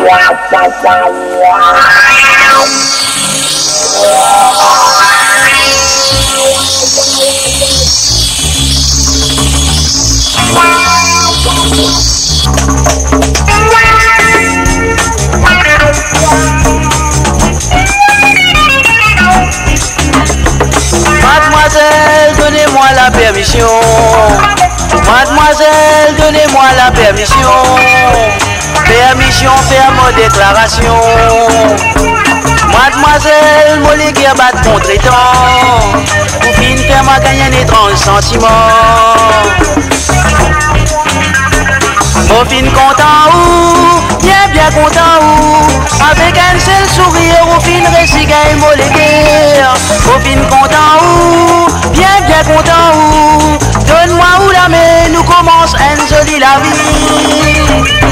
Mademoiselle, donnez-moi la permission. Mademoiselle, donnez-moi la permission. Permission, faire ma déclaration. Mademoiselle, mon léguer bat contre étant. Pour fin faire ma gagner un étrange sentiment. Mon fin content ou, bien content ou. Avec un seul sourire, au fin récit gagne mon léguer. Au fin content ou, bien content ou. Donne-moi où la main, nous commence une jolie la vie.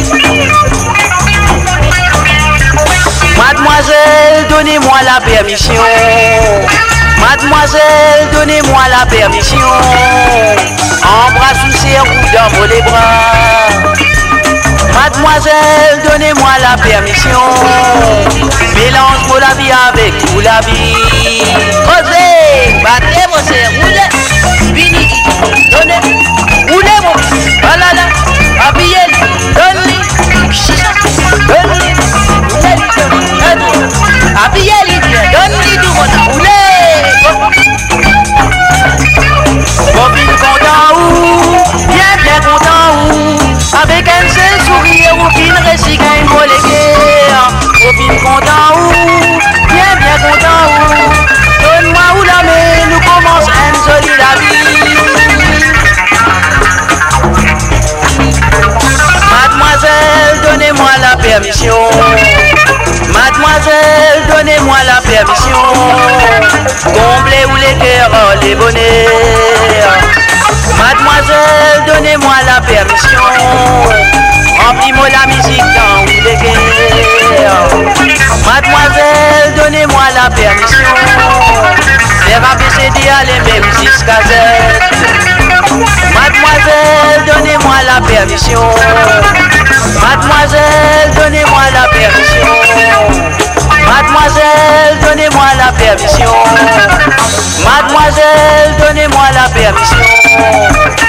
Mademoiselle, donnez-moi la permission. Mademoiselle, donnez-moi la permission. Embrasse ou serre ou dans les bras. Mademoiselle, donnez-moi la permission. Mélange-moi la vie avec vous la vie. Osez, battez vos serres, roulez, fini, donnez, roulez mon, oh là là, habillez-les, donnez-les, donnez-les, habillez-les, donnez-les tout mon, roulez. Bobine content ou, bien content ou. Avec un seul sourire, ou fin récit gagne pour les guerres. Bobine content ou, bien content ou. Donne-moi où la main, nous commence une jolie la vie. Mademoiselle, donnez-moi la permission. Mademoiselle, donnez-moi la permission. Comblez où les cœurs, oh, les bonheurs. Mademoiselle, donnez-moi la permission. Remplis-moi la musique dans où les guerres. Mademoiselle, donnez-moi la permission. Faire ABCD aller même jusqu'à Z. Mademoiselle, donnez-moi la permission. Mademoiselle, donnez-moi la permission. Mademoiselle, donnez-moi la permission. Mademoiselle, donnez-moi la permission.